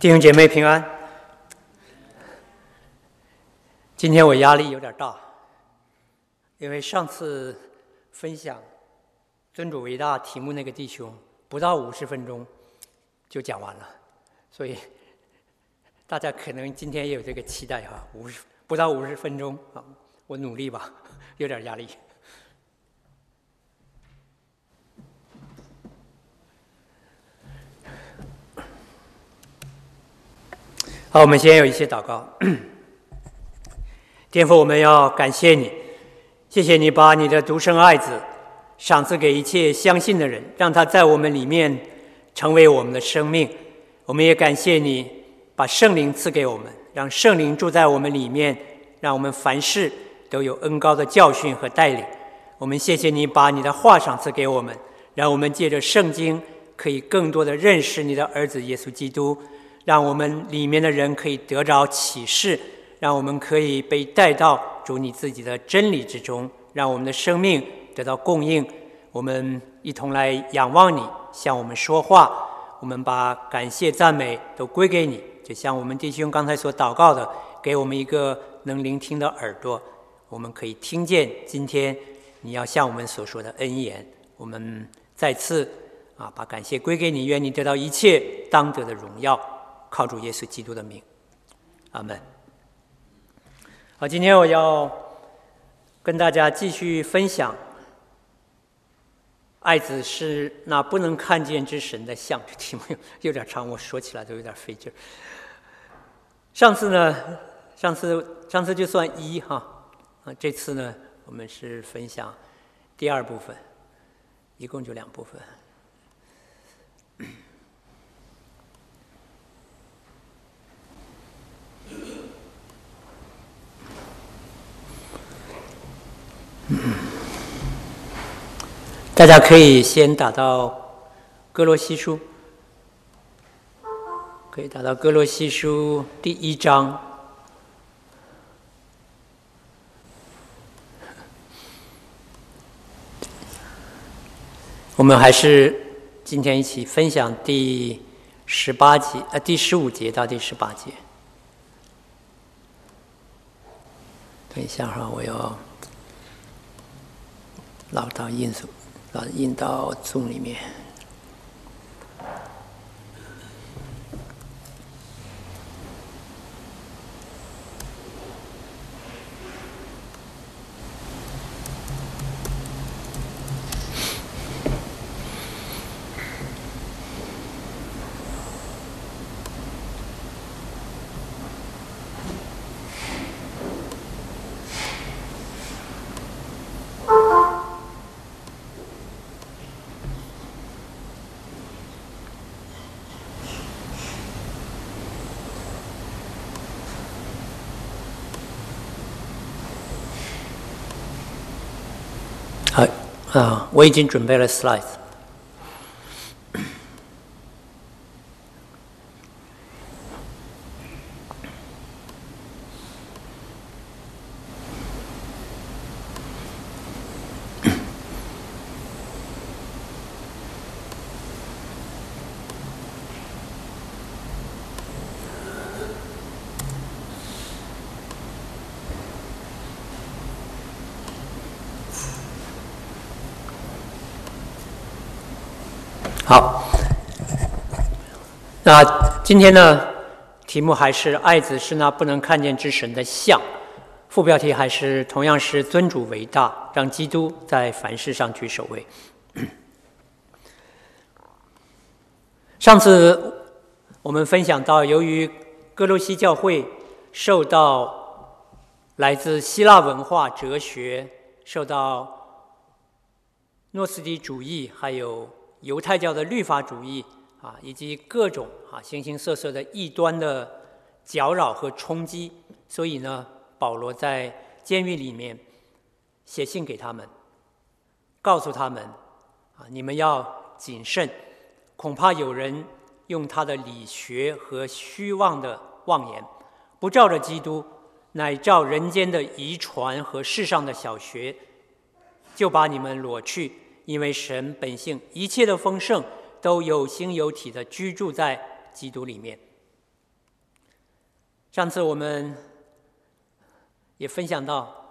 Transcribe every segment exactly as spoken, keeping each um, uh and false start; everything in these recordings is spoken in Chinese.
弟兄姐妹平安。今天我压力有点大，因为上次分享尊主伟大题目那个弟兄不到五十分钟就讲完了，所以大家可能今天也有这个期待哈，五十不到五十分钟啊，我努力吧，有点压力。好，我们先有一些祷告。天父，我们要感谢你，谢谢你把你的独生爱子赏赐给一切相信的人，让他在我们里面成为我们的生命。我们也感谢你把圣灵赐给我们，让圣灵住在我们里面，让我们凡事都有恩膏的教训和带领。我们谢谢你把你的话赏赐给我们，让我们借着圣经可以更多的认识你的儿子耶稣基督，让我们里面的人可以得着启示，让我们可以被带到主你自己的真理之中，让我们的生命得到供应。我们一同来仰望你，向我们说话，我们把感谢赞美都归给你，就像我们弟兄刚才所祷告的，给我们一个能聆听的耳朵，我们可以听见今天你要向我们所说的恩言。我们再次啊，把感谢归给你，愿你得到一切当得的荣耀，靠主耶稣基督的名，阿们。好，今天我要跟大家继续分享爱子是那不能看见之神的像，这题目有点长，我说起来都有点费劲。上次呢上次上次就算一哈啊，这次呢我们是分享第二部分，一共就两部分。大家可以先打到哥罗西书，可以打到哥罗西书第一章。我们还是今天一起分享第十八节，呃，第十五节到第十八节。等一下哈，我要老到印数。印到 Zoom 里面。好啊，我已经准备了 slide。好，那今天呢，题目还是爱子是那不能看见之神的像，副标题还是同样是尊主为大，让基督在凡事上居首位。上次我们分享到，由于哥罗西教会受到来自希腊文化哲学，受到诺斯底主义，还有犹太教的律法主义啊，以及各种啊形形色色的异端的搅扰和冲击，所以呢，保罗在监狱里面写信给他们，告诉他们啊，你们要谨慎，恐怕有人用他的理学和虚妄的妄言，不照着基督，乃照人间的遗传和世上的小学，就把你们裸去。因为神本性一切的丰盛都有形有体的居住在基督里面。 上次我们也分享到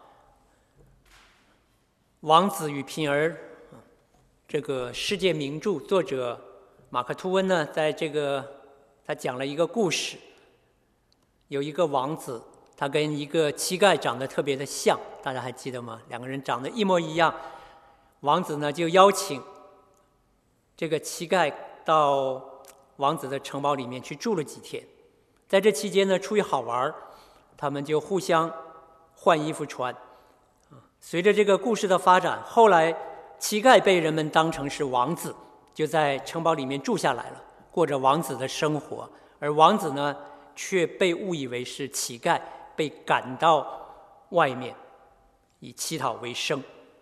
王子与平儿这个世界名著，作者马克吐温呢，在这个他讲了一个故事，有一个王子，他跟一个乞丐长得特别的像，大家还记得吗？两个人长得一模一样。王子呢就邀请这个乞丐到王子的城堡里面去住了几天。在这期间呢，出于好玩，他们就互相换衣服穿。随着这个故事的发展，后来乞丐被人们当成是王子，就在城堡里面住下来了，过着王子的生活。而王子呢，却被误以为是乞丐，被赶到外面，以乞讨为生。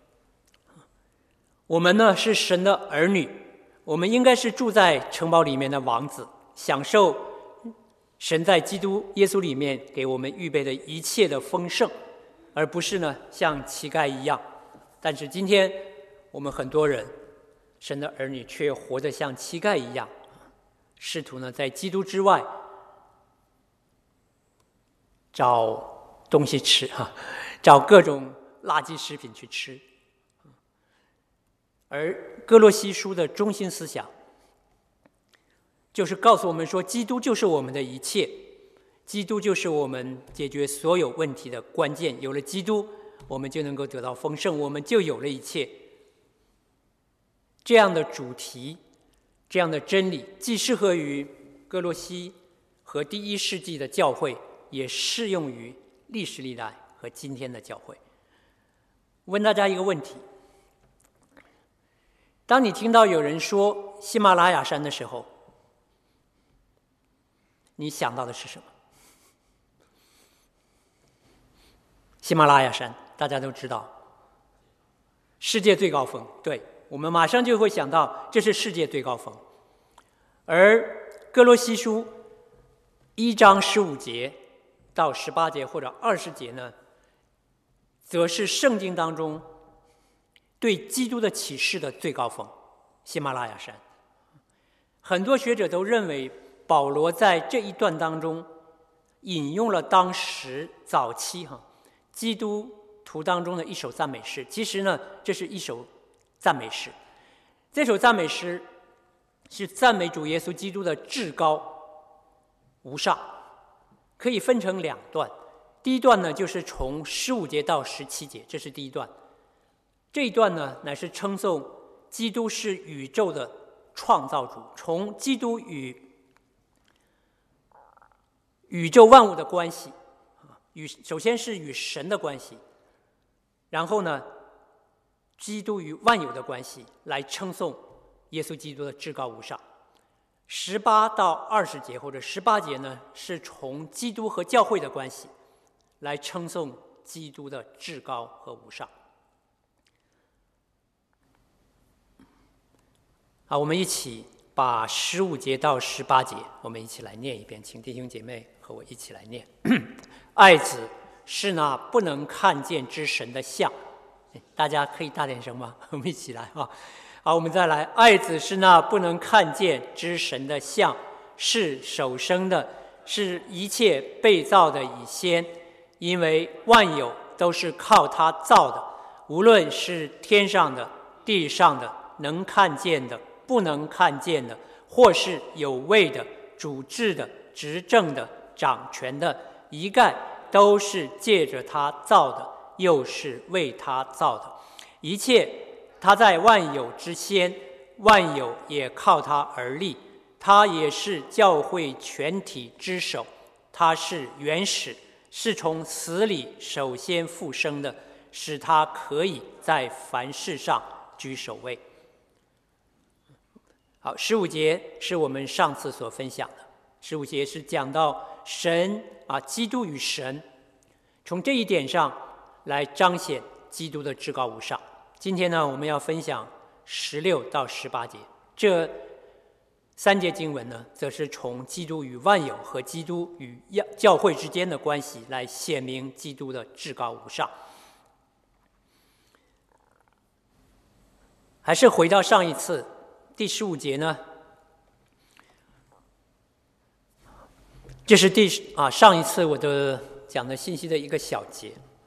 我们呢是神的儿女，我们应该是住在城堡里面的王子，享受神在基督耶稣里面给我们预备的一切的丰盛，而不是呢像乞丐一样。但是今天我们很多人，神的儿女却活得像乞丐一样，试图呢在基督之外找东西吃哈，找各种垃圾食品去吃。而哥罗西书的中心思想就是告诉我们说，基督就是我们的一切，基督就是我们解决所有问题的关键。有了基督，我们就能够得到丰盛，我们就有了一切。这样的主题，这样的真理，既适合于哥罗西和第一世纪的教会，也适用于历史历代和今天的教会。问大家一个问题：当你听到有人说喜马拉雅山的时候，你想到的是什么？喜马拉雅山大家都知道，世界最高峰，对，我们马上就会想到这是世界最高峰。而哥罗西书一章十五节到十八节或者二十节呢，则是圣经当中对基督的启示的最高峰，喜马拉雅山。很多学者都认为保罗在这一段当中引用了当时早期哈基督徒当中的一首赞美诗。其实呢，这是一首赞美诗，这首赞美诗是赞美主耶稣基督的至高无上，可以分成两段。第一段呢，就是从十五节到十七节，这是第一段。这一段呢，乃是称颂基督是宇宙的创造主，从基督与宇宙万物的关系，与首先是与神的关系，然后呢，基督与万有的关系，来称颂耶稣基督的至高无上。十八到二十节或者十八节呢，是从基督和教会的关系，来称颂基督的至高和无上。好，我们一起把十五节到十八节，我们一起来念一遍，请弟兄姐妹和我一起来念。爱子是那不能看见之神的像，大家可以大点声吗？我们一起来啊！好，我们再来。爱子是那不能看见之神的像，是首生的，是一切被造的以先，因为万有都是靠他造的，无论是天上的、地上的，能看见的、不能看见的，或是有位的、主治的、执政的、掌权的，一概都是借着他造的，又是为他造的。一切他在万有之先，万有也靠他而立。他也是教会全体之首，他是原始，是从死里首先复生的，使他可以在凡事上居首位。好，十五节是我们上次所分享的。十五节是讲到神啊，基督与神，从这一点上来彰显基督的至高无上。今天呢，我们要分享十六到十八节，这三节经文呢，则是从基督与万有和基督与教会之间的关系来显明基督的至高无上。还是回到上一次第十五节呢， 这是第啊上一次我的讲的信息的一个小节。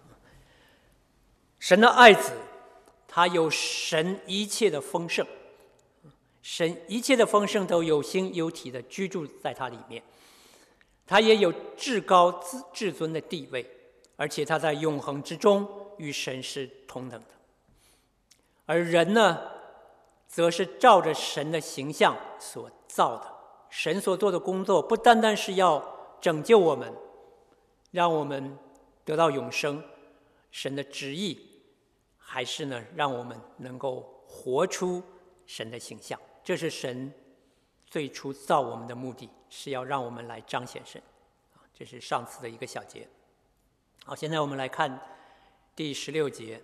神的爱子，他有神一切的丰盛，神一切的丰盛都有形有体的居住在他里面，他也有至高至尊的地位，而且他在永恒之中与神是同等的。而人呢，则是照着神的形象所造的。神所做的工作不单单是要拯救我们，让我们得到永生，神的旨意还是呢，让我们能够活出神的形象。这是神最初造我们的目的，是要让我们来彰显神。这是上次的一个小节。好，现在我们来看第十六节。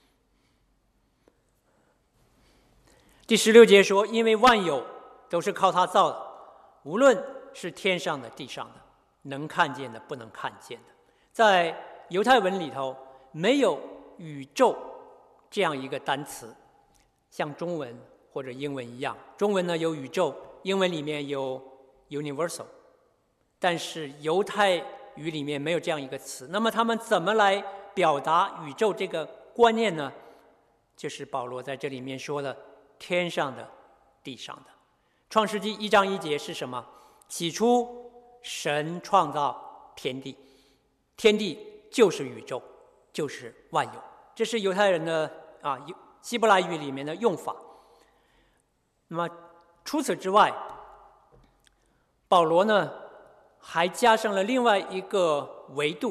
第十六节说，因为万有都是靠他造的，无论是天上的地上的，能看见的不能看见的。在犹太文里头没有宇宙这样一个单词，像中文或者英文一样，中文呢有宇宙，英文里面有 universal， 但是犹太语里面没有这样一个词。那么他们怎么来表达宇宙这个观念呢？就是保罗在这里面说的天上的地上的。创世纪一章一节是什么？起初神创造天地，天地就是宇宙，就是万有。这是犹太人的啊希伯来语里面的用法。那么除此之外，保罗呢还加上了另外一个维度，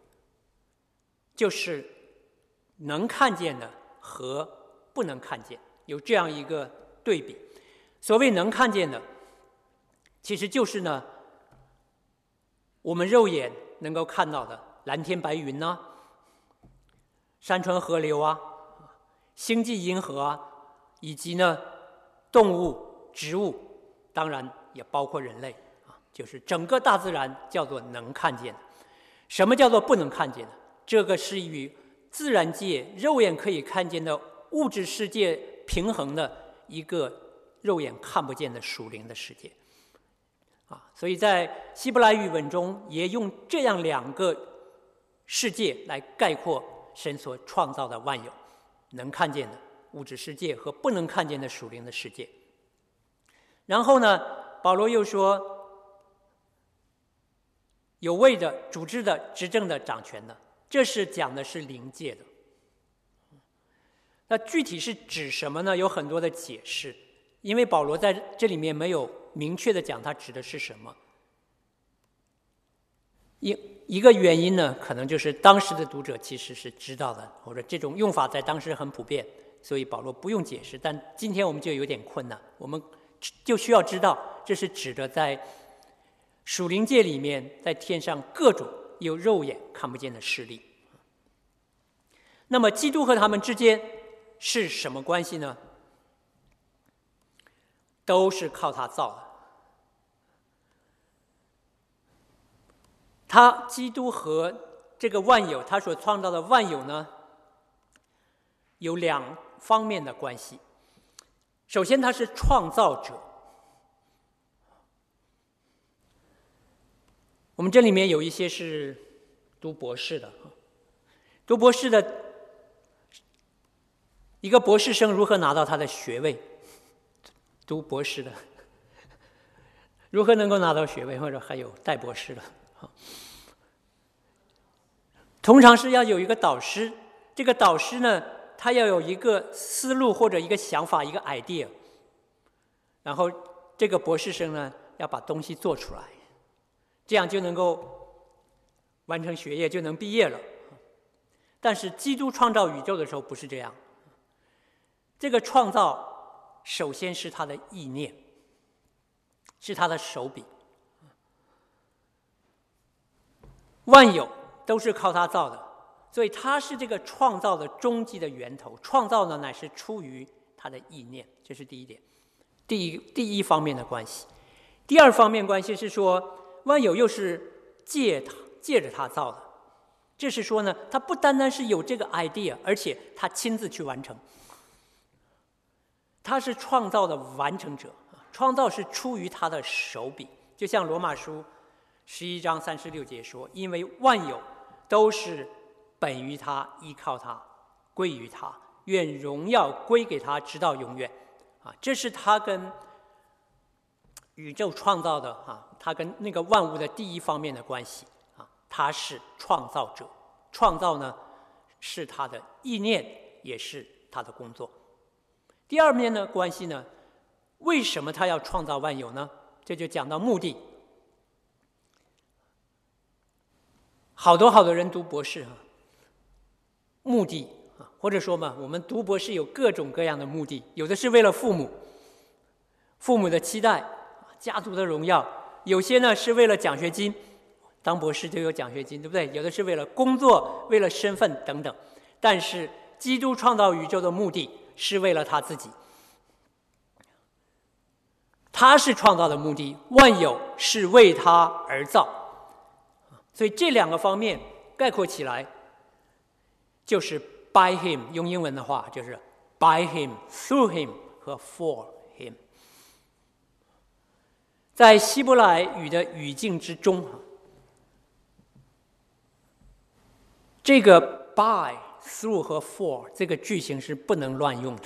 就是能看见的和不能看见，有这样一个对比。所谓能看见的，其实就是呢，我们肉眼能够看到的蓝天白云啊，山川河流啊，星际银河啊，以及呢动物、植物，当然也包括人类啊，就是整个大自然叫做能看见的。什么叫做不能看见的？这个是与自然界肉眼可以看见的物质世界平衡的一个肉眼看不见的属灵的世界啊，所以在希伯来语文中也用这样两个世界来概括神所创造的万有，能看见的物质世界和不能看见的属灵的世界。然后呢，保罗又说，有位的、主治的、执政的、掌权的，这是讲的是灵界的。那具体是指什么呢？有很多的解释，因为保罗在这里面没有明确的讲他指的是什么。一一个原因呢，可能就是当时的读者其实是知道的，或者这种用法在当时很普遍，所以保罗不用解释。但今天我们就有点困难，我们就需要知道这是指的在属灵界里面，在天上各种有肉眼看不见的势力。那么基督和他们之间是什么关系呢？都是靠他造的。他基督和这个万有，他所创造的万有呢，有两方面的关系。首先，他是创造者。我们这里面有一些是读博士的，读博士的一个博士生如何拿到他的学位？读博士的如何能够拿到学位，或者还有带博士的？通常是要有一个导师，这个导师呢，他要有一个思路或者一个想法，一个 idea， 然后这个博士生呢要把东西做出来，这样就能够完成学业，就能毕业了。但是基督创造宇宙的时候不是这样，这个创造首先是他的意念，是他的手笔。万有都是靠他造的，所以他是这个创造的终极的源头。创造呢，乃是出于他的意念，这是第一点，第一第一方面的关系。第二方面关系是说，万有又是借他借着他造的，这是说呢，他不单单是有这个 idea， 而且他亲自去完成。他是创造的完成者，创造是出于他的手笔，就像罗马书十一章三十六节说：“因为万有都是本于他，依靠他，归于他，愿荣耀归给他，直到永远。”啊，这是他跟宇宙创造的啊，他跟那个万物的第一方面的关系啊，他是创造者，创造呢是他的意念，也是他的工作。第二面呢关系呢，为什么他要创造万有呢？这就讲到目的。好多好多人读博士啊，目的啊，或者说嘛，我们读博士有各种各样的目的，有的是为了父母，父母的期待，家族的荣耀；有些呢是为了奖学金，当博士就有奖学金，对不对？有的是为了工作，为了身份等等。但是基督创造宇宙的目的是为了他自己，他是创造的目的，万有是为他而造。所以这两个方面概括起来，就是 by him， 用英文的话就是 by him, through him 和 for him。在希伯来语的语境之中，这个 by、through 和 for 这个句型是不能乱用的，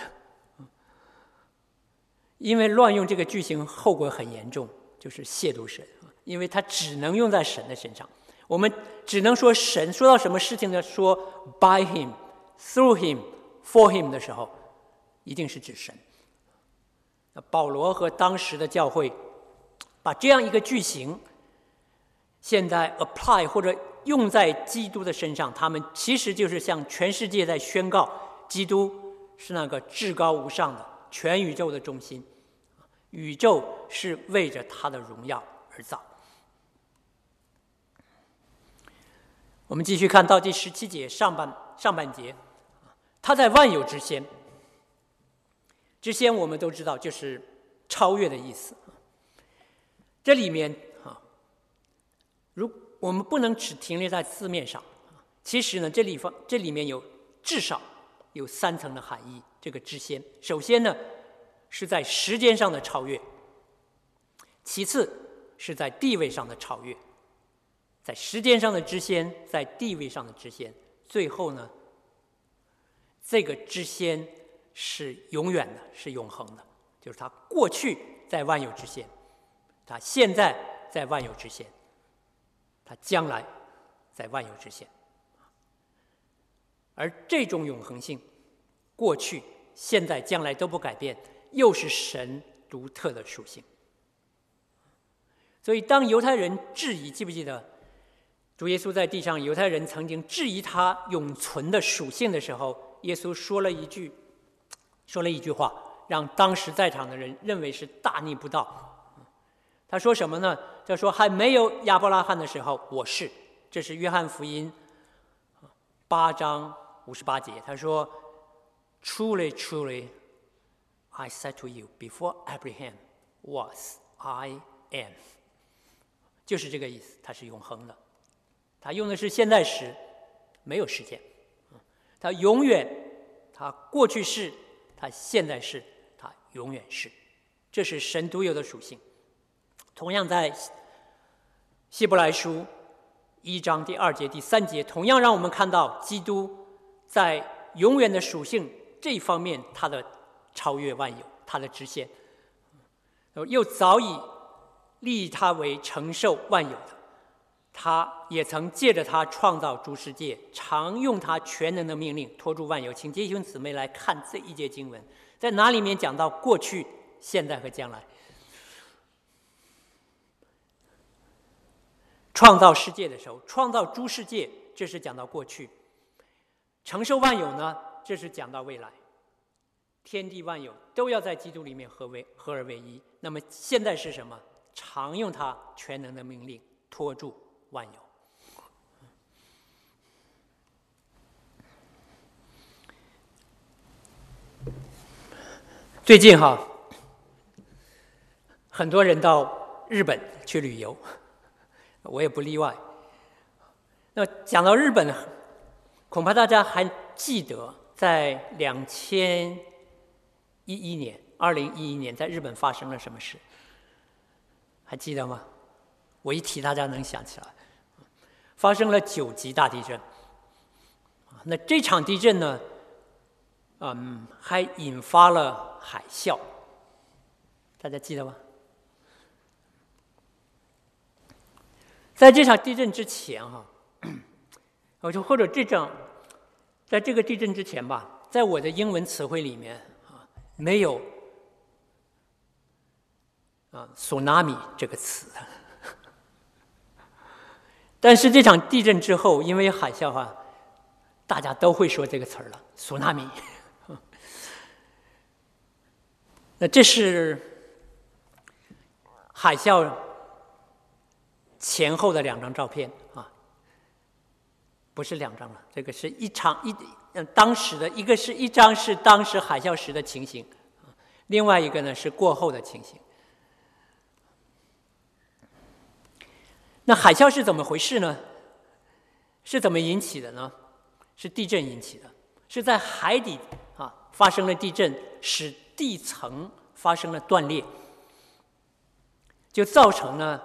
因为乱用这个句型后果很严重，就是亵渎神，因为它只能用在神的身上。我们只能说神说到什么事情呢？说 by him, through him, for him 的时候，一定是指神。那保罗和当时的教会把这样一个句型现在 apply 或者用在基督的身上，他们其实就是向全世界在宣告基督是那个至高无上的全宇宙的中心，宇宙是为着他的荣耀而造。我们继续看到第十七节上半上半节，他在万有之先。之先我们都知道就是超越的意思。这里面啊，如我们不能只停留在字面上，其实呢，这里方这里面有至少有三层的含义。这个之先，首先呢是在时间上的超越，其次是在地位上的超越。在时间上的之先，在地位上的之先，最后呢，这个之先是永远的，是永恒的，就是他过去在万有之先，他现在在万有之先，他将来在万有之先。而这种永恒性，过去、现在、将来都不改变，又是神独特的属性。所以当犹太人质疑，记不记得主耶稣在地上，犹太人曾经质疑他永存的属性的时候，耶稣说了一句说了一句话，让当时在场的人认为是大逆不道。他说什么呢？他说还没有亚伯拉罕的时候，我是。这是约翰福音八章五十八节。他说 Truly, truly, I said to you, before Abraham was, I am。 就是这个意思，它是永恒的。他用的是现在时，没有时间。他永远，他过去是，他现在是，他永远是。这是神独有的属性。同样在希伯来书一章第二节、第三节，同样让我们看到基督在永远的属性这一方面，他的超越万有，他的直线，又早已立他为承受万有的。他也曾借着他创造诸世界，常用他全能的命令托住万有。请弟兄姊妹来看这一节经文，在哪里面讲到过去、现在和将来？创造世界的时候，创造诸世界，这是讲到过去；承受万有呢，这是讲到未来。天地万有都要在基督里面合为合而为一。那么现在是什么？常用他全能的命令托住万有。最近哈，很多人到日本去旅游，我也不例外。那讲到日本，恐怕大家还记得，在两千一一年、二零一一年，在日本发生了什么事？还记得吗？ 我一提大家能想起来，发生了九级大地震。那这场地震呢，嗯，还引发了海啸，大家记得吗？在这场地震之前哈、啊，我就或者这场，在这个地震之前吧，在我的英文词汇里面啊，没有啊 “tsunami” 这个词。但是这场地震之后，因为海啸哈，大家都会说这个词儿了 ，“tsunami”。那这是海啸前后的两张照片啊，不是两张了，这个是一场一嗯当时的一个是一张是当时海啸时的情形，另外一个呢是过后的情形。那海啸是怎么回事呢？是怎么引起的呢？是地震引起的，是在海底啊发生了地震，使地层发生了断裂，就造成了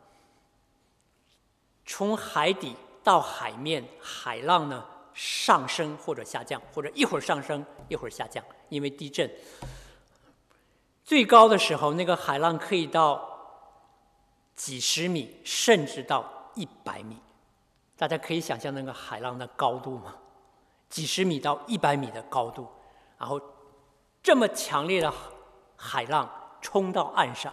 从海底到海面海浪呢上升或者下降，或者一会儿上升一会儿下降，因为地震。最高的时候，那个海浪可以到几十米，甚至到一百米。大家可以想象那个海浪的高度吗？几十米到一百米的高度，然后这么强烈的海浪冲到岸上。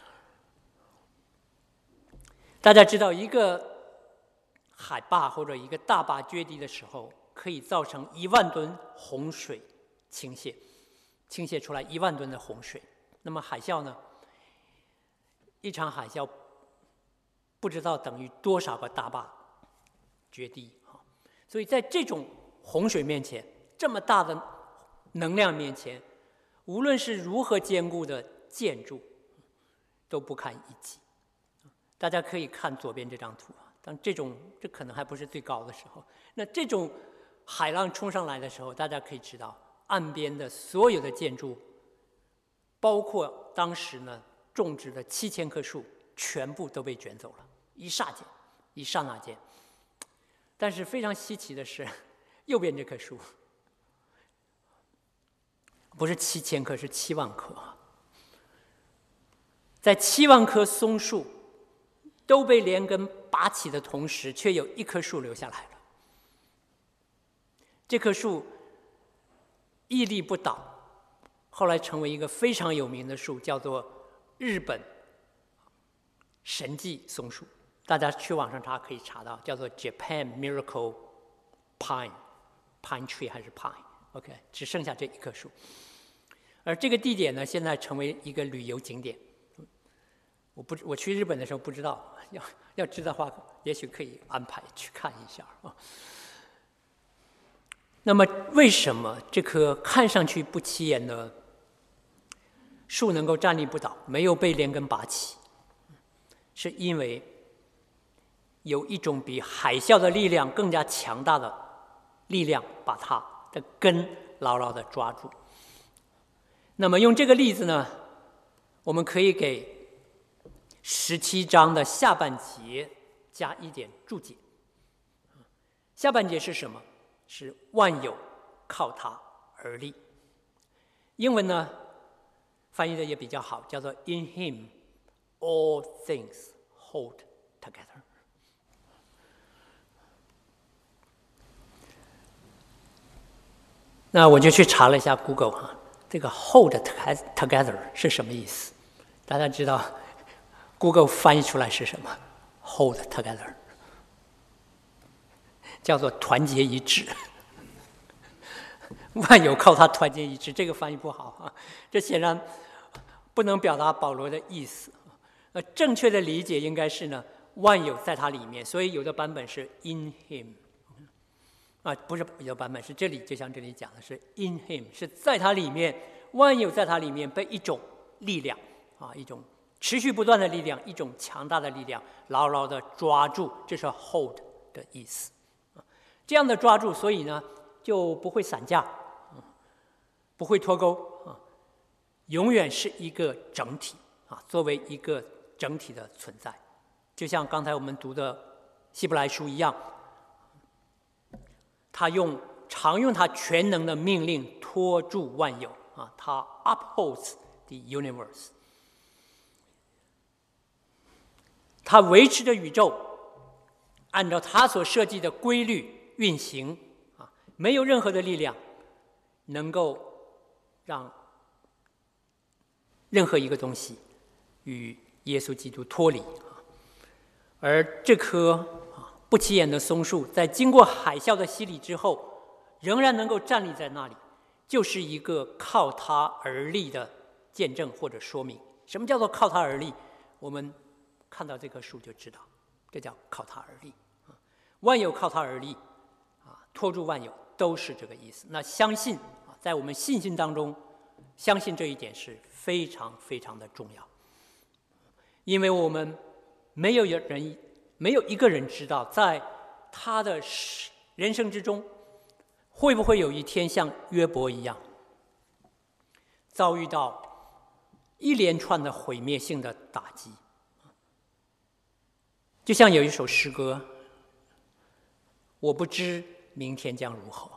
大家知道，一个海坝或者一个大坝决堤的时候，可以造成一万吨洪水倾泻，倾泻出来一万吨的洪水。那么海啸呢？一场海啸不知道等于多少个大坝决堤，所以在这种洪水面前，这么大的能量面前，无论是如何坚固的建筑，都不堪一击。大家可以看左边这张图啊，当这种这可能还不是最高的时候，那这种海浪冲上来的时候，大家可以知道，岸边的所有的建筑，包括当时呢种植的七千棵树，全部都被卷走了，一霎间，一刹那间。但是非常稀奇的是，右边这棵树不是七千棵，是七万棵。在七万棵松树都被连根拔起的同时，却有一棵树留下来了。这棵树屹立不倒，后来成为一个非常有名的树，叫做日本神迹松树。大家去网上查可以查到，叫做 Japan Miracle Pine Pine Tree 还是 Pine，OK， 只剩下这一棵树。而这个地点呢，现在成为一个旅游景点。我不，我去日本的时候不知道，要要知道的话，也许可以安排去看一下啊。那么，为什么这棵看上去不起眼的树能够站立不倒，没有被连根拔起？是因为有一种比海啸的力量更加强大的力量把它的根牢牢地抓住。那么用这个例子呢，我们可以给十七章的下半节加一点注解。下半节是什么？是万有靠它而立。英文呢翻译的也比较好，叫做 In Him all things hold together。那我就去查了一下 Google 哈，这个 hold together 是什么意思？大家知道 Google 翻译出来是什么 ？hold together 叫做团结一致。万有靠它团结一致，这个翻译不好啊，这显然不能表达保罗的意思。呃，正确的理解应该是呢，万有在它里面，所以有的版本是 in him。啊，不是有的版本是这里，就像这里讲的是 in him， 是在它里面，万有在它里面被一种力量啊，一种持续不断的力量，一种强大的力量牢牢的抓住，这是 hold 的意思。啊，这样的抓住，所以呢就不会散架，啊，不会脱钩啊，永远是一个整体啊，作为一个整体的存在。 就像刚才我们读的希伯来书一样，他用常用他全能的命令托住万有啊，他 upholds the universe， 他维持着宇宙按照他所设计的规律运行啊，没有任何的力量能够让任何一个东西与耶稣基督脱离。而这棵不起眼的松树在经过海啸的洗礼之后仍然能够站立在那里，就是一个靠它而立的见证或者说明。什么叫做靠它而立？我们看到这棵树就知道，这叫靠它而立。万有靠它而立啊，托住万有，都是这个意思。那相信啊，在我们信心当中，相信这一点是非常非常的重要，因为我们没有人，没有一个人知道，在他的人生之中，会不会有一天像约伯一样，遭遇到一连串的毁灭性的打击。就像有一首诗歌，我不知明天将如何。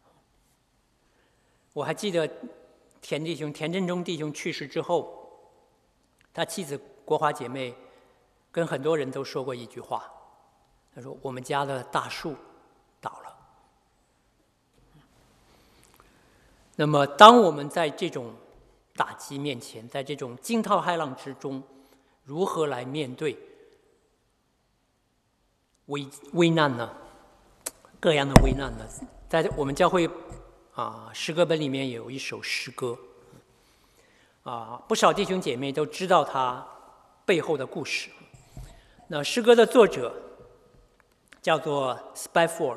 我还记得田弟兄田振中弟兄去世之后，他妻子国华姐妹跟很多人都说过一句话，他说我们家的大树倒了。那么当我们在这种打击面前，在这种惊涛骇浪之中，如何来面对危危难呢？各样的危难呢？在我们教会啊，诗歌本里面有一首诗歌啊，不少弟兄姐妹都知道它背后的故事。那诗歌的作者叫做 Spafford，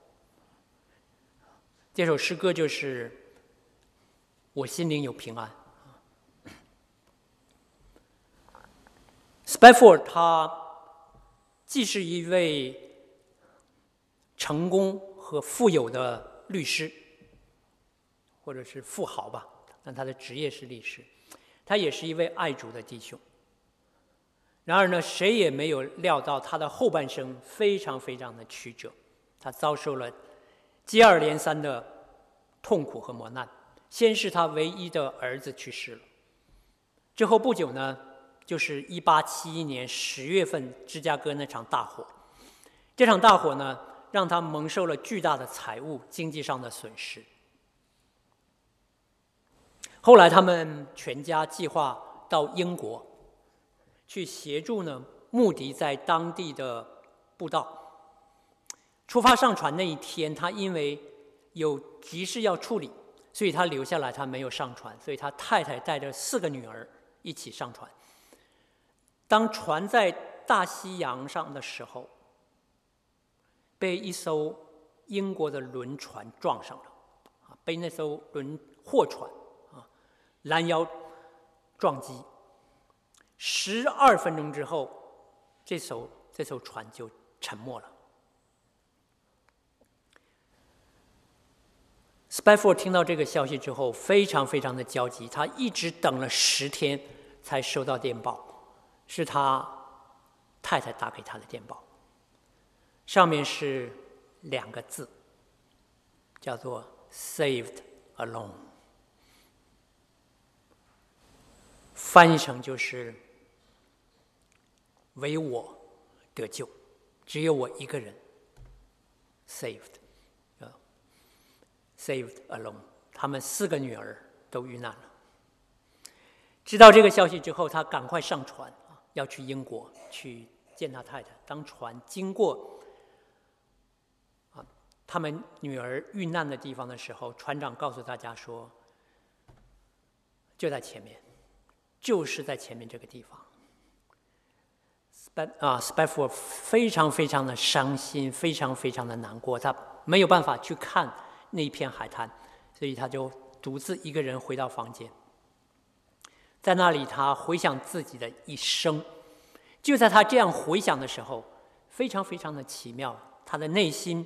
这首诗歌就是我心灵有平安。Spafford 他既是一位成功和富有的律师，或者是富豪吧，但他的职业是律师。他也是一位爱主的弟兄。然而呢，谁也没有料到他的后半生非常非常的曲折，他遭受了接二连三的痛苦和磨难。先是他唯一的儿子去世了，之后不久呢，就是一八七一年十月份芝加哥那场大火。这场大火呢，让他蒙受了巨大的财务经济上的损失。后来他们全家计划到英国去协助呢穆迪在当地的布道。出发上船那一天，他因为有急事要处理，所以他留下来，他没有上船，所以他太太带着四个女儿一起上船。当船在大西洋上的时候，被一艘英国的轮船撞上了，被那艘轮货船啊拦腰撞击。十二分钟之后，这艘这艘船就沉没了。Spafford 听到这个消息之后，非常非常的焦急，他一直等了十天才收到电报，是他太太打给他的电报，上面是两个字，叫做 "saved alone"， 翻译成就是唯我得救，只有我一个人 saved。Saved alone， 他们四个女儿都遇难了。知道这个消息之后，他赶快上船，要去英国去见他太太。当船经过啊他们女儿遇难的地方的时候，船长告诉大家说，就在前面，就是在前面这个地方。啊 Spafford 非常非常的伤心，非常非常的难过，他没有办法去看那一片海滩，所以他就独自一个人回到房间。在那里，他回想自己的一生。就在他这样回想的时候，非常非常的奇妙，他的内心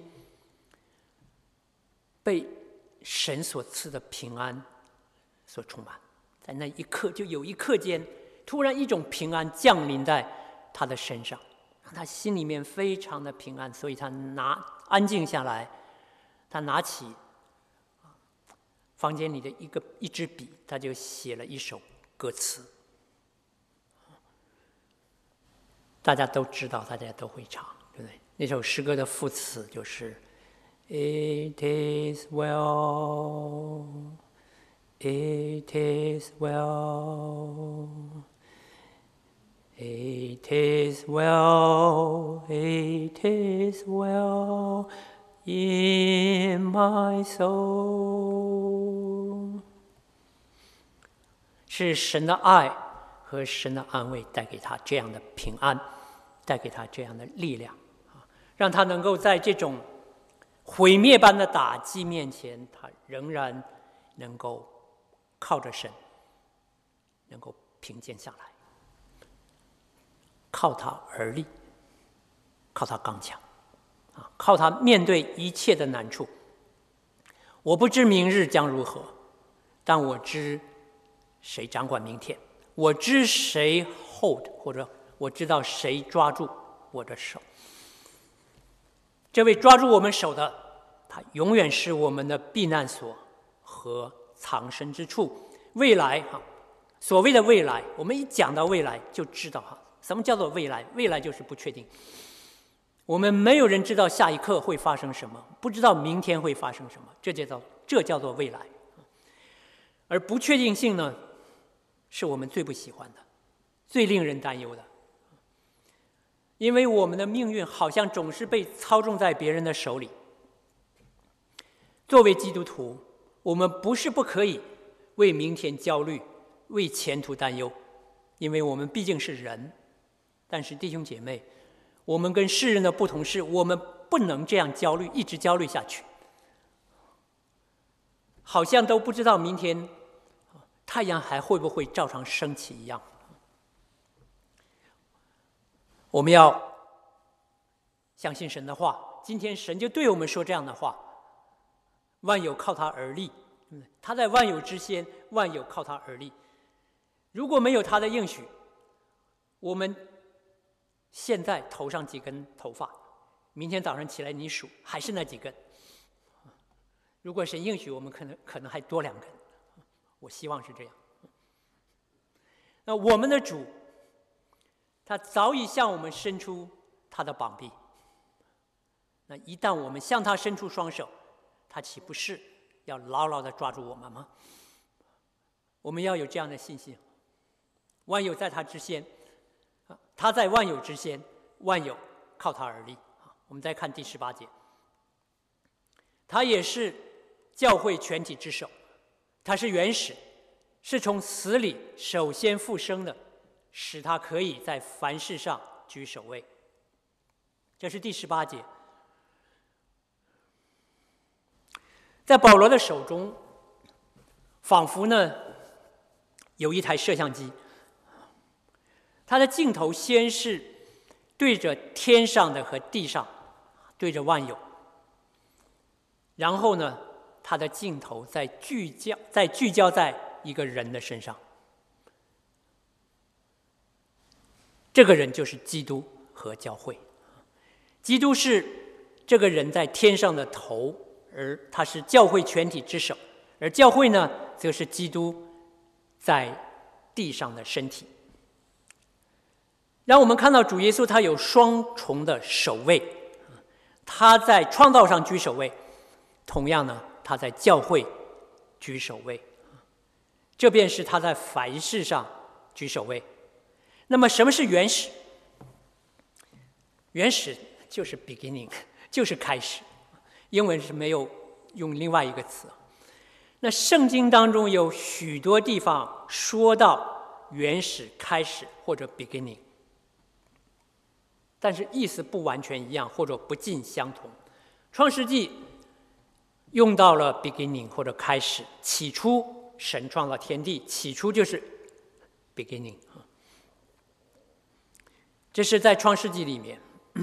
被神所赐的平安所充满。在那一刻，就有一刻间，突然一种平安降临在他的身上， 让他心里面非常的平安，所以他拿安静下来，他拿起房间里的一个一支笔，他就写了一首歌词。大家都知道，大家都会唱，对不对？那首诗歌的副词就是 "It is well, it is well, it is well, it is well in my soul"， 是神的爱和神的安慰带给他这样的平安，带给他这样的力量，让他能够在这种毁灭般的打击面前，他仍然能够靠着神，能够平静下来，靠他而立，靠他刚强，啊，靠他面对一切的难处。我不知明日将如何，但我知谁掌管明天，我知谁 hold， 或者我知道谁抓住我的手。这位抓住我们手的，他永远是我们的避难所和藏身之处。未来哈，所谓的未来，我们一讲到未来就知道哈，什么叫做未来？未来就是不确定。我们没有人知道下一刻会发生什么，不知道明天会发生什么，这就叫这叫做未来。而不确定性呢，是我们最不喜欢的，最令人担忧的。因为我们的命运好像总是被操纵在别人的手里。作为基督徒，我们不是不可以为明天焦虑，为前途担忧，因为我们毕竟是人。但是弟兄姐妹，我们跟世人的不同是，我们不能这样焦虑，一直焦虑下去，好像都不知道明天太阳还会不会照常升起一样。我们要相信神的话，今天神就对我们说这样的话：万有靠他而立，他在万有之先，万有靠他而立。如果没有他的应许，我们现在头上几根头发，明天早上起来你数还是那几根。如果神应许，我们可能可能还多两根，我希望是这样。那我们的主，他早已向我们伸出他的膀臂，那一旦我们向他伸出双手，他岂不是要牢牢地抓住我们吗？我们要有这样的信心。万有在他之先，他在万有之先，万有靠他而立。我们再看第十八节，他也是教会全体之首，他是原始，是从死里首先复生的，使他可以在凡事上居首位。这是第十八节。在保罗的手中，仿佛呢有一台摄像机，他的镜头先是对着天上的和地上，对着万有，然后呢他的镜头再聚焦再聚焦在一个人的身上，这个人就是基督和教会。基督是这个人在天上的头，而他是教会全体之首，而教会呢则是基督在地上的身体。让我们看到主耶稣他有双重的首位，他在创造上居首位，同样呢他在教会居首位，这便是他在凡事上居首位。那么什么是原始？原始就是 beginning， 就是开始，英文是没有用另外一个词。那圣经当中有许多地方说到原始、开始或者 beginning， 但是意思不完全一样，或者不尽相同。创世纪用到了 beginning 或者开始，起初神创造天地，起初就是 beginning， 这是在创世纪里面。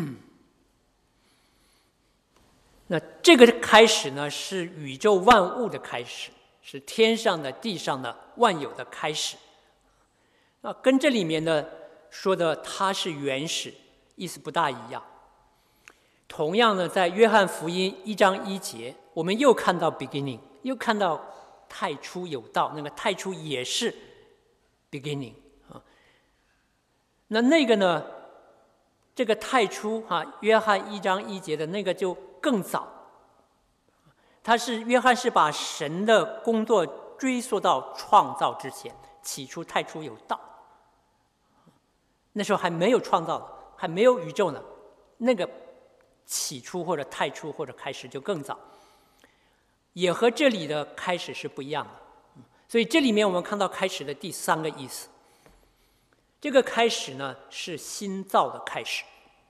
那这个开始呢，是宇宙万物的开始，是天上的地上的万有的开始。那跟这里面的说的他是原始， 意思不大一样。同样呢，在约翰福音一章一节，我们又看到 beginning， 又看到太初有道，那个太初也是 beginning 啊。那那个呢，这个太初啊，约翰一章一节的那个就更早，他是约翰是把神的工作追溯到创造之前，起初太初有道，那时候还没有创造，还没有宇宙呢，那个起初或者太初或者开始就更早，也和这里的开始是不一样的。所以这里面我们看到开始的第三个意思，这个开始呢是新造的开始。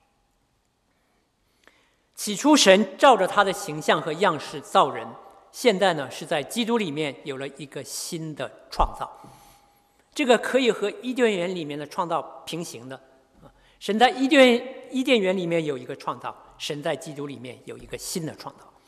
起初神照着他的形象和样式造人，现在呢是在基督里面有了一个新的创造，这个可以和伊甸园里面的创造平行的。神在伊甸伊甸园里面有一个创造，神在基督里面有一个新的创造。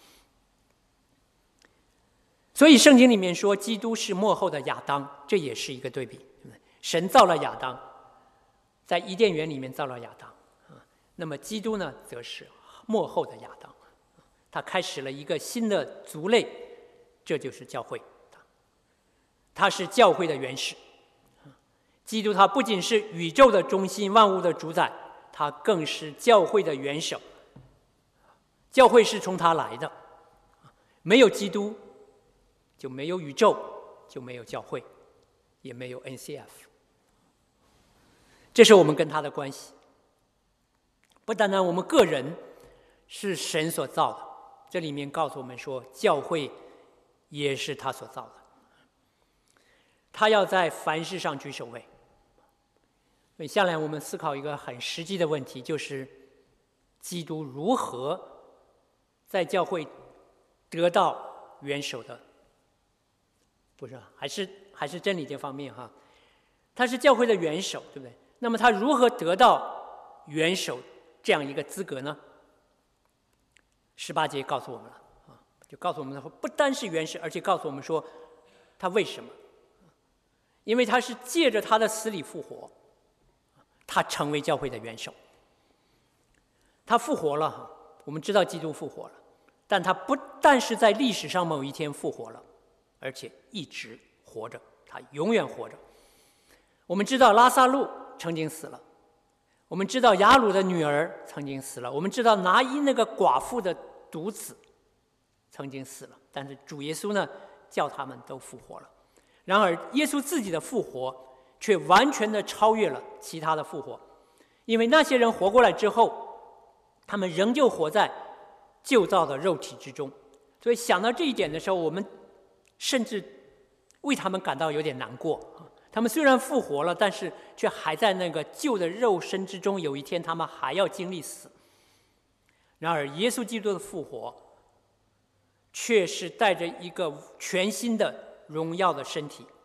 所以圣经里面说基督是末后的亚当，这也是一个对比。神造了亚当，在伊甸园里面造了亚当，那么基督呢则是末后的亚当，他开始了一个新的族类，这就是教会，他是教会的原始。基督他不仅是宇宙的中心，万物的主宰，他更是教会的元首。教会是从他来的，没有基督就没有宇宙，就没有教会，也没有 N C F。 这是我们跟他的关系。不单单我们个人是神所造的，这里面告诉我们说教会也是他所造的，他要在凡事上居首位。所以下来我们思考一个很实际的问题，就是基督如何在教会得到元首的，不是还是还是真理这方面哈，他是教会的元首，对不对？那么他如何得到元首这样一个资格呢？十八节告诉我们了啊，就告诉我们说，不单是元首，而且告诉我们说他为什么？因为他是借着他的死里复活，他成为教会的元首。他复活了，我们知道基督复活了，但他不但是在历史上某一天复活了，而且一直活着，他永远活着。我们知道拉撒路曾经死了，我们知道雅鲁的女儿曾经死了，我们知道拿因那个寡妇的独子曾经死了，但是主耶稣呢，叫他们都复活了。然而耶稣自己的复活却完全的超越了其他的复活，因为那些人活过来之后，他们仍旧活在旧造的肉体之中。所以想到这一点的时候，我们甚至为他们感到有点难过。他们虽然复活了，但是却还在那个旧的肉身之中，有一天他们还要经历死。然而耶稣基督的复活却是带着一个全新的荣耀的身体。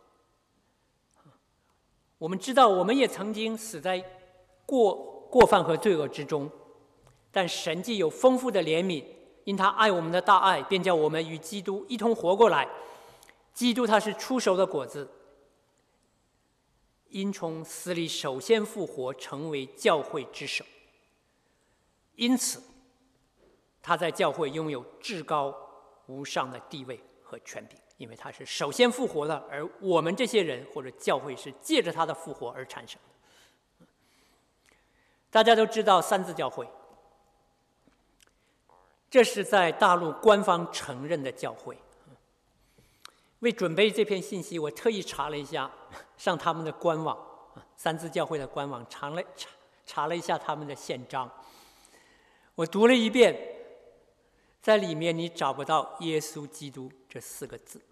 我们知道我们也曾经死在过过犯和罪恶之中，但神既有丰富的怜悯，因他爱我们的大爱，便叫我们与基督一同活过来。基督他是初熟的果子，因从死里首先复活，成为教会之首。因此他在教会拥有至高无上的地位和权柄，因为他是首先复活了，而我们这些人或者教会是借着他的复活而产生的。大家都知道三自教会，这是在大陆官方承认的教会。为准备这篇信息，我特意查了一下，上他们的官网，三自教会的官网查了查查了一下他们的宪章。我读了一遍，在里面你找不到耶稣基督这四个字，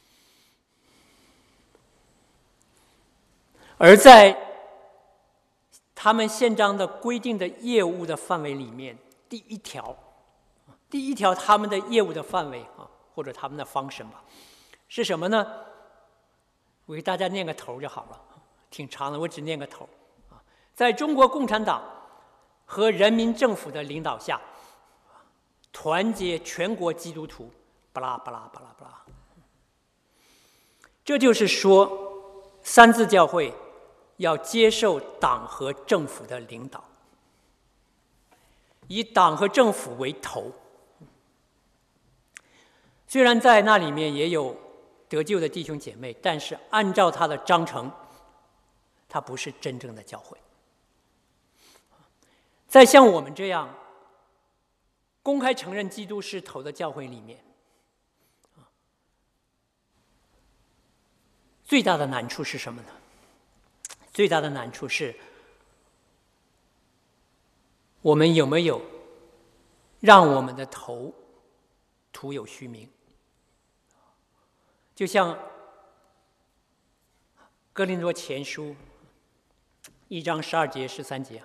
而在他们宪章的规定的业务的范围里面，第一条，第一条他们的业务的范围啊，或者他们的方针吧，是什么呢？我给大家念个头就好了，挺长的，我只念个头啊。在中国共产党和人民政府的领导下，团结全国基督徒，巴拉巴拉巴拉巴拉。这就是说，三自教会要接受党和政府的领导， 以党和政府为头。虽然在那里面也有得救的弟兄姐妹，但是按照他的章程，他不是真正的教会。在像我们这样公开承认基督是头的教会里面，最大的难处是什么呢？最大的难处是，我们有没有让我们的头徒有虚名？就像哥林多前书一章十二节、十三节，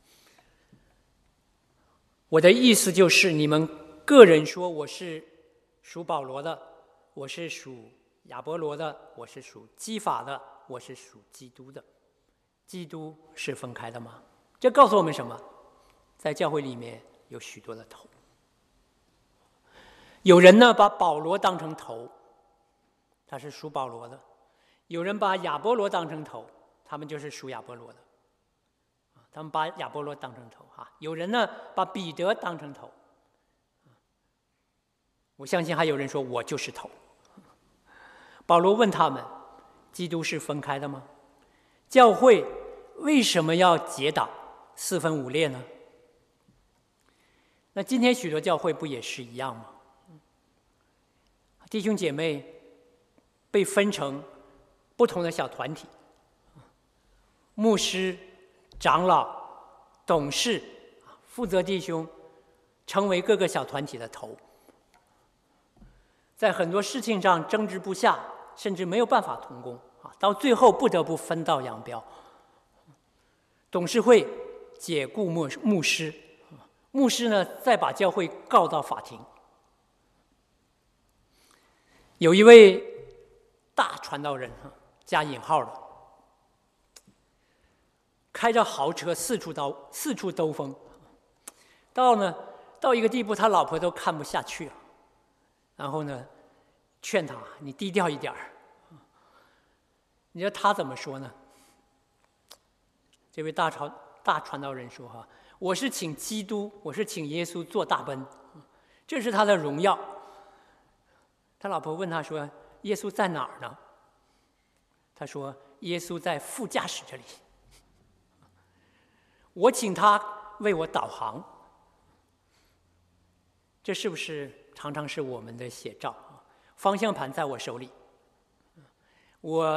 我的意思就是，你们个人说我是属保罗的，我是属亚波罗的，我是属基法的，我是属基督的。基督是分开的吗？这告诉我们什么？在教会里面有许多的头。有人呢把保罗当成头，他是属保罗的；有人把亚波罗当成头，他们就是属亚波罗的。他们把亚波罗当成头啊。有人呢把彼得当成头。我相信还有人说我就是头。保罗问他们：基督是分开的吗？教会为什么要结党、四分五裂呢？那今天许多教会不也是一样吗？弟兄姐妹被分成不同的小团体，牧师、长老、董事、负责弟兄成为各个小团体的头，在很多事情上争执不下，甚至没有办法同工啊，到最后不得不分道扬镳。董事会解雇牧牧师，牧师呢再把教会告到法庭。有一位大传道人，加引号的，开着豪车四处兜四处兜风，到呢到一个地步，他老婆都看不下去了，然后呢劝他：你低调一点儿。你知道他怎么说呢？这位大传大传道人说：哈，我是请基督，我是请耶稣做大奔，这是他的荣耀。他老婆问他说：耶稣在哪儿呢？他说：耶稣在副驾驶这里，我请他为我导航。这是不是常常是我们的写照？方向盘在我手里，我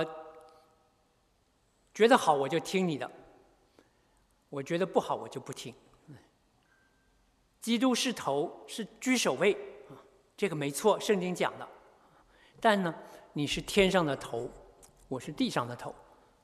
觉得好我就听你的，我觉得不好我就不听。基督是头，是居首位，这个没错，圣经讲的。但呢，你是天上的头，我是地上的头；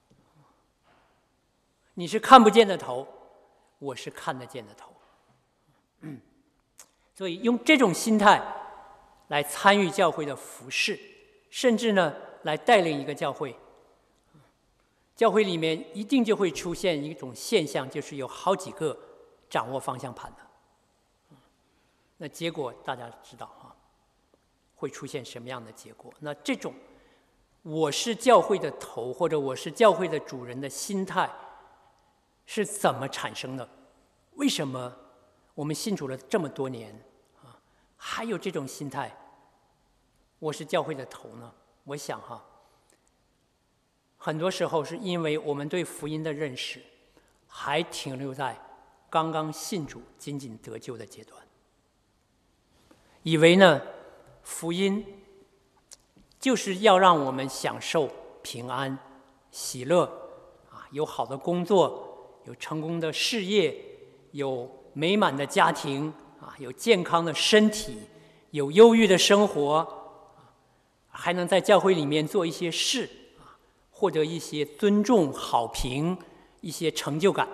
你是看不见的头，我是看得见的头。嗯，所以用这种心态来参与教会的服事，甚至呢来带领一个教会，教会里面一定就会出现一种现象，就是有好几个掌握方向盘的。那结果大家知道啊，会出现什么样的结果？那这种我是教会的头，或者我是教会的主人的心态是怎么产生的？为什么我们信主了这么多年啊，还有这种心态？我是教会的头呢？我想哈，很多时候是因为我们对福音的认识还停留在刚刚信主、仅仅得救的阶段，以为呢福音就是要让我们享受平安、喜乐啊，有好的工作，有成功的事业，有美满的家庭啊，有健康的身体，有忧郁的生活，还能在教会里面做一些事啊，获得一些尊重、好评，一些成就感。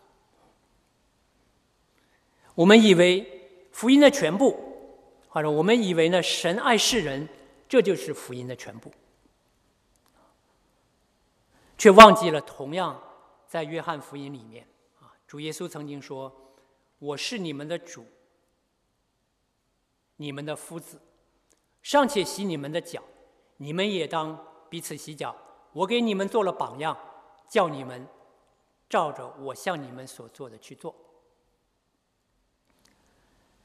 我们以为福音的全部，或者我们以为呢神爱世人，这就是福音的全部，却忘记了同样在约翰福音里面啊，主耶稣曾经说：我是你们的主，你们的夫子，尚且洗你们的脚，你们也当彼此洗脚。我给你们做了榜样，叫你们照着我向你们所做的去做。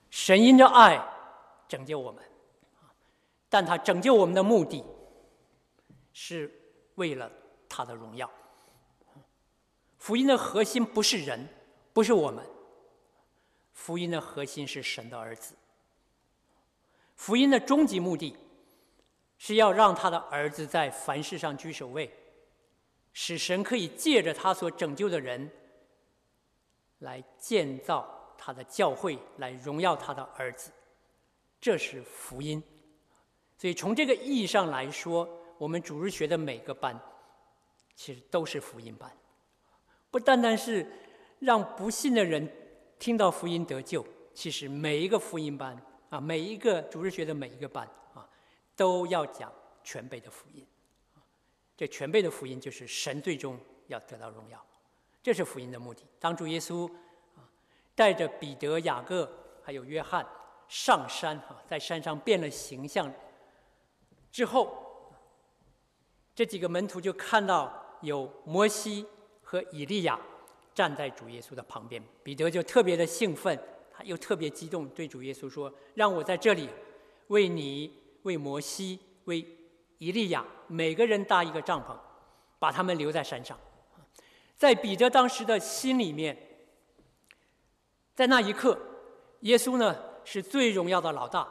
神因着爱拯救我们，但他拯救我们的目的是为了他的荣耀。福音的核心不是人，不是我们，福音的核心是神的儿子。福音的终极目的是要让他的儿子在凡事上居首位，使神可以借着他所拯救的人来建造他的教会，来荣耀他的儿子。这是福音。所以从这个意义上来说，我们主日学的每个班其实都是福音班，不单单是让不信的人听到福音得救，其实每一个福音班啊，每一个主日学的每一个班啊，都要讲全备的福音。这全备的福音就是神最终要得到荣耀，这是福音的目的。当主耶稣啊带着彼得、雅各还有约翰上山啊，在山上变了形象之后，这几个门徒就看到有摩西和以利亚站在主耶稣的旁边，彼得就特别的兴奋，他又特别激动，对主耶稣说：“让我在这里为你、为摩西、为以利亚每个人搭一个帐篷，把他们留在山上。”在彼得当时的心里面，在那一刻，耶稣呢是最荣耀的老大。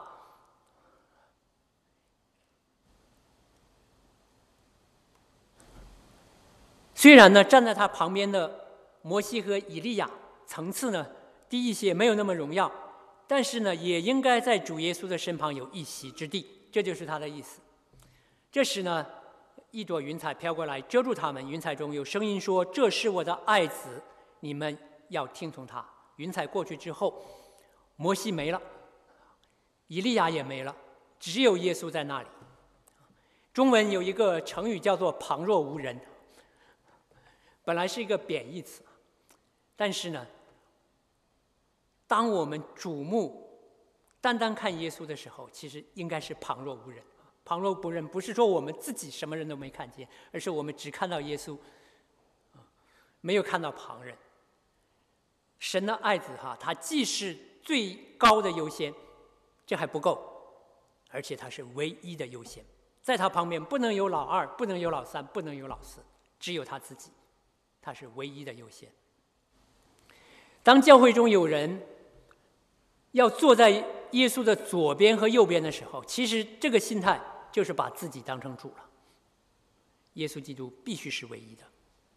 虽然呢，站在他旁边的摩西和以利亚层次呢低一些，没有那么荣耀，但是呢，也应该在主耶稣的身旁有一席之地，这就是他的意思。这时呢，一朵云彩飘过来遮住他们，云彩中有声音说：“这是我的爱子，你们要听从他。”云彩过去之后，摩西没了，以利亚也没了，只有耶稣在那里。中文有一个成语叫做旁若无人，本来是一个贬义词，但是呢，当我们瞩目单单看耶稣的时候，其实应该是旁若无人。旁若无人不是说我们自己什么人都没看见，而是我们只看到耶稣，没有看到旁人。神的爱子哈，他既是最高的优先，这还不够，而且他是唯一的优先，在他旁边不能有老二，不能有老三，不能有老四，只有他自己，他是唯一的优先。当教会中有人要坐在耶稣的左边和右边的时候，其实这个心态就是把自己当成主了。耶稣基督必须是唯一的。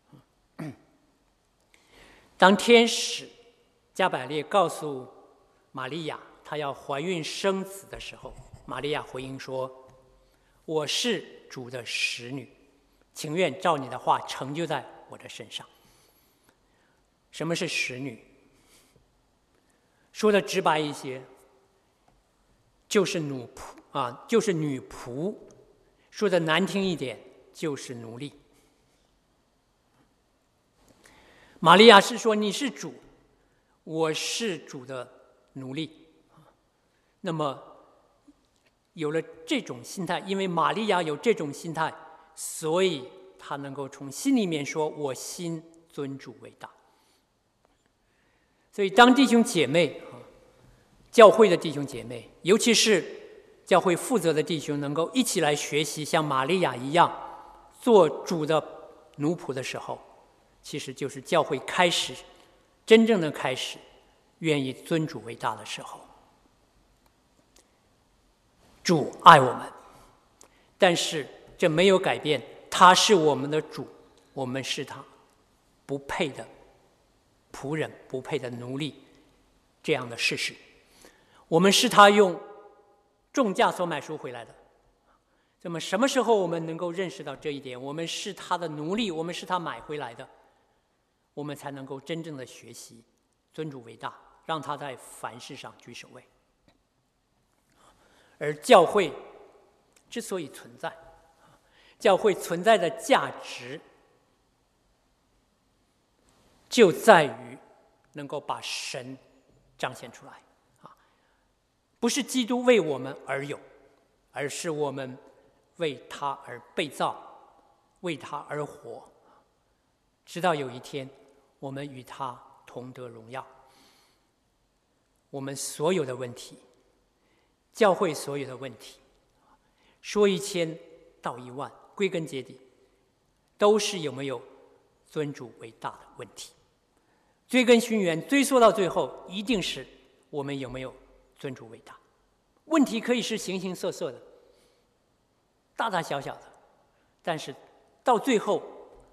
当天使加百列告诉玛利亚她要怀孕生子的时候，玛利亚回应说：“我是主的使女，情愿照你的话成就在我的身上。”什么是使女？说的直白一些，就是奴仆啊，就是女仆；说的难听一点，就是奴隶。玛利亚是说：“你是主，我是主的奴隶。”那么，有了这种心态，因为玛利亚有这种心态，所以她能够从心里面说：“我心尊主为大。”所以，当弟兄姐妹、教会的弟兄姐妹，尤其是教会负责的弟兄，能够一起来学习像玛利亚一样做主的奴仆的时候，其实就是教会开始真正的开始愿意尊主为大的时候。主爱我们，但是这没有改变他是我们的主，我们是他不配的仆人，不配的奴隶这样的事实。我们是他用重价所买赎回来的。那么什么时候我们能够认识到这一点？我们是他的奴隶，我们是他买回来的，我们才能够真正的学习尊主为大，让他在凡事上居首位。而教会之所以存在，教会存在的价值就在于能够把神彰显出来啊，不是基督为我们而有，而是我们为他而被造，为他而活，直到有一天我们与他同得荣耀。 我们所有的问题，教会所有的问题，说一千道一万，归根结底都是有没有尊主为大的问题。追根寻源，追溯到最后，一定是我们有没有尊主为大。问题可以是形形色色的，大大小小的，但是到最后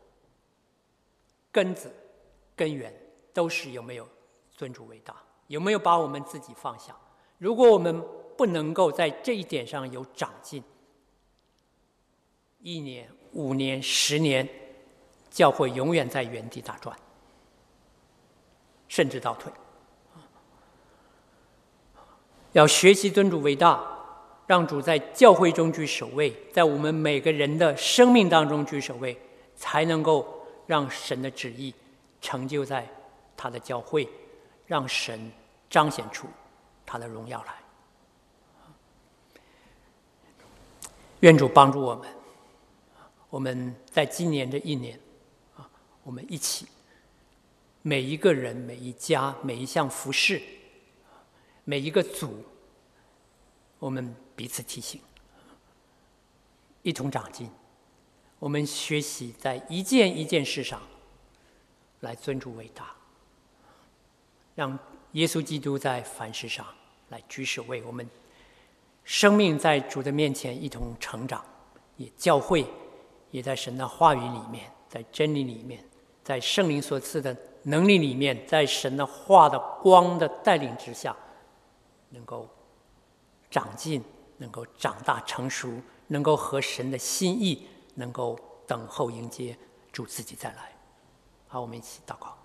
根子根源都是有没有尊主为大，有没有把我们自己放下。如果我们不能够在这一点上有长进，一年、五年、十年，教会永远在原地打转，甚至倒退。要学习尊主为大，让主在教会中居首位，在我们每个人的生命当中居首位，才能够让神的旨意成就在他的教会，让神彰显出他的荣耀来。愿主帮助我们，我们在今年这一年，我们一起，每一个人、每一家、每一项服事，每一个组，我们彼此提醒，一同长进。我们学习在一件一件事上来尊主为大，让耶稣基督在凡事上来居首位。我们生命在主的面前一同成长，也教会也在神的话语里面，在真理里面，在圣灵所赐的能力里面，在神的话的光的带领之下，能够长进，能够长大成熟，能够合神的心意，能够等候迎接主自己再来。好，我们一起祷告。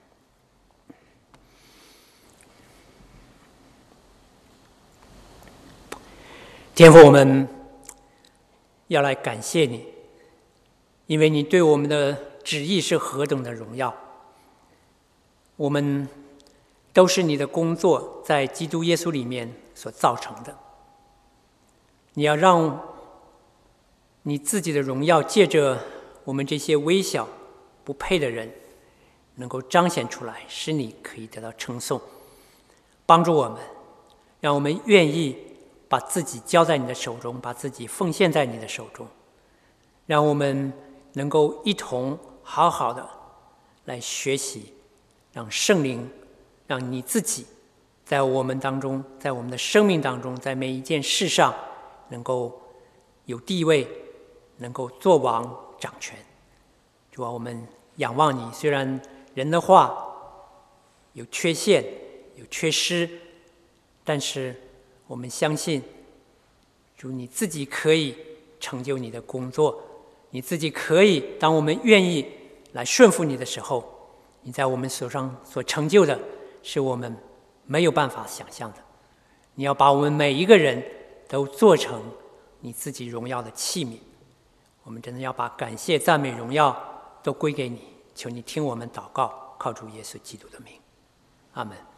天父，我们要来感谢你，因为你对我们的旨意是何等的荣耀。我们都是你的工作在基督耶稣里面所造成的。你要让你自己的荣耀借着我们这些微小不配的人能够彰显出来，使你可以得到称颂。帮助我们，让我们愿意把自己交在你的手中，把自己奉献在你的手中，让我们能够一同好好的来学习，让圣灵，让你自己在我们当中，在我们的生命当中，在每一件事上能够有地位，能够做王掌权。主啊，我们仰望你，虽然人的话有缺陷，有缺失，但是我们相信主你自己可以成就你的工作，你自己可以，当我们愿意来顺服你的时候，你在我们手上所成就的是我们没有办法想象的。你要把我们每一个人都做成你自己荣耀的器皿。我们真的要把感谢、赞美、荣耀都归给你，求你听我们祷告，靠主耶稣基督的名，阿们。